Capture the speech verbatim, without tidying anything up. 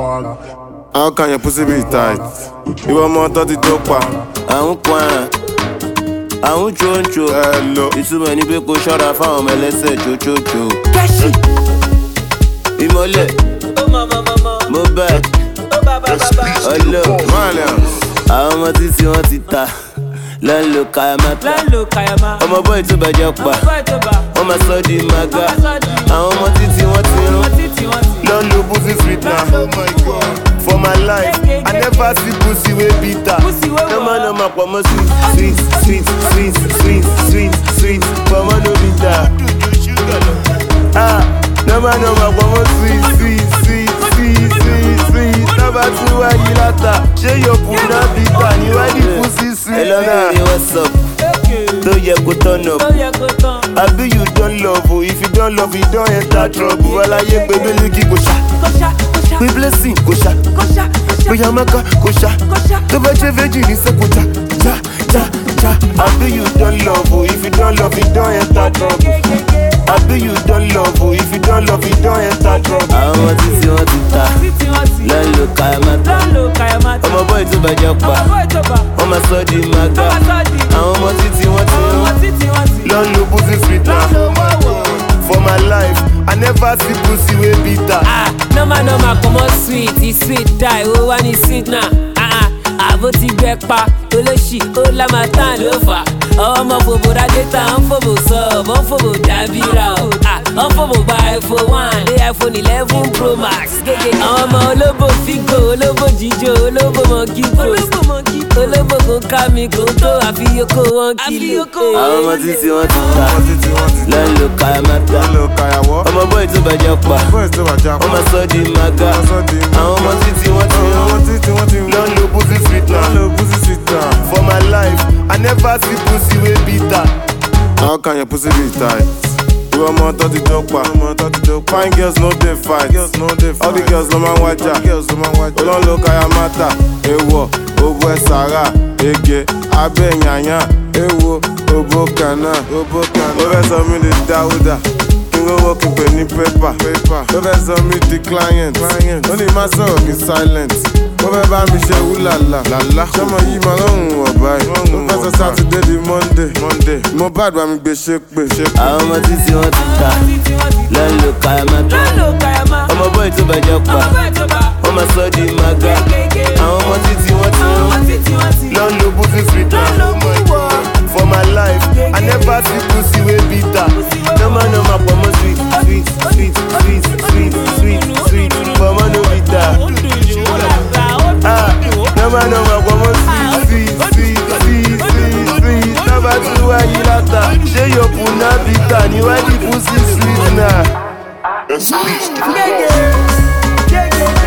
How can your pussy be tight? You want more thirty dopa? I won't quan. I won't choncho. Hello. It's too many people shut up for me. Let's say cho cho cho. Kashi. Imole. Oh mama mama. Mobile. Oh baba baba. Hello. Malians. Àwọn ọmọ títí wọ́n ti ta lọ́nlọ́ kayamata. Lọ́nlọ́ kayama. Ọmọ bọ́ì tó bàjẹ́ pa. Ọmọ bọ́ì tó bà. Ọmọ sọ di maga. Ọmọ sọ di. Àwọn ọmọ títí wọ́n ti rún. Ọmọ títí wọ́n ti. Lọ́nlọ́ pussy sweet na. Oh my God. For my life, I never see pussy way bitter. Pussy wey No wọ. man no ma pọ̀ mọ́ sweet sweet sweet sweet sweet sweet pọ̀ mọ́ no bitter. Ah, no man no ma pọ̀ mọ́ sweet sweet sweet sweet sweet sweet. Nọ́mbà tí wá yí látà, ṣé yóò kú náà bitter? Ni wá ní pussy sweet Hello na. baby, what's up? Tó yẹ kó turn up. Tó yẹ kó tán. Àbí you don love o, if you don love you don enter trouble. Aláyé pé Bílíkì kò ṣá, Kọ́ṣá kọ́ṣá. pé Blessing kò ṣá, Kọ́ṣá kọ́ṣá. pé Yamaka kò ṣá. Kọ́ṣá. Tó bá jẹ́ méjì ní sẹ́kọ̀tà, já já já. Àbí you don love o, if you don love you don enter trouble. Àbí you don love o, if you don love you don enter trouble. Àwọn ọmọ títí wọ́n ti ta Títí wọ́n ti. lọ́nlọ́ kayamata. Lọ́nlọ́ kayamata. Ọmọ bọ́ì tó bàjẹ́ pa, Ọmọ bọ́ì tó bà. ọmọ sọ di maga. Ọmọ sọ di. Àwọn ọmọ títí wọ́n ti Ọmọ rún. títí wọ́n ti. Lọ́nlọ́ pussy sweet na. Lọ́nlọ́ wọ́wọ́. For my life, I never see pussy way bitter. Ah, normal normal comot sweet, e sweet die, ó wá ní sweet na. Ah ah, àbó ti gbẹ pa, olóṣì ó lámàtán ló fà. Ọmọ fòbò ra data, ń fòbò sub, ń fòbò dábìrà o. Ah, ń fòbò gba iPhone one, dé iPhone eleven Pro Max. Gègé àwọn ọmọ olóbò fígò, olóbò jíjó, olóbò monkey post. Olóbò kò ká mi kò tó àfi yoko wọn kìlò. Àwọn ọmọ títí wọ́n ti ta Ọmọ títí wọ́n ti ta. lọ́nlọ́ kayamata. Lọ́nlọ́ kayawọ́. Ọmọ bọ́ì tó bàjẹ́ pa, Boys tó bàjẹ́ pa. ọmọ sọ di maga. Ọmọ sọ di maga. Àwọn ọmọ títí wọ́n ti Ọmọ rún. títí wọ́n ti rún. Lọ́nlọ́ pussy sweet na. Lọ́nlọ́ pussy sweet na. For my life, I never see pussy way bitter. How can your pussy be tight? You want more thirty dopa? Fine girls no dey fight. All the girls no man waja. Olóńlò kayamata. Èwọ̀, òbò ẹ̀ sàrà. Ege, abẹ́ yànyà. Èwo, òbò kànáà. Ó fẹ́ sọ mí di Dáúdà. Kí n rówó kí n pè ní pépà. Ó fẹ́ sọ mí di client. Ó ní má sọ̀rọ̀ kí silent. Ó fẹ́ bá mi ṣe wúlàlà. Ṣọ́mọ yìí máa lọ́rùn wọ̀ báyìí. Ó fẹ́ sọ Saturday di Monday. Mo bá àgbà mi gbé ṣépè. Àwọn ọmọ títí wọ́n ti ta lọ́nlọ́ kayamata. Lọ́nlọ́ kayama. Ọmọ bọ́ì tó bàjẹ́ pa, Ọmọ bọ́ì tó bà. ọmọ sọ di maga. Àwọn ọmọ títí wọ́n ti Ọmọ rún. títí wọ́n ti. Lọ́nlọ́ pussy sweet na. Lọ́nlọ́ wọ́wọ́. For my life, I never see pussy way bitter. No man no ma pọ̀ mọ́ sweet sweet sweet sweet sweet sweet sweet pọ̀ mọ́ no bitter. Ah, no man no ma pọ̀ mọ́ sweet sweet sweet sweet sweet sweet. Nọ́mbà tí wá yí látà, ṣé yóò kú náà bitter? Ni wá ní pussy sweet na. Yeah, yeah. Yeah, yeah.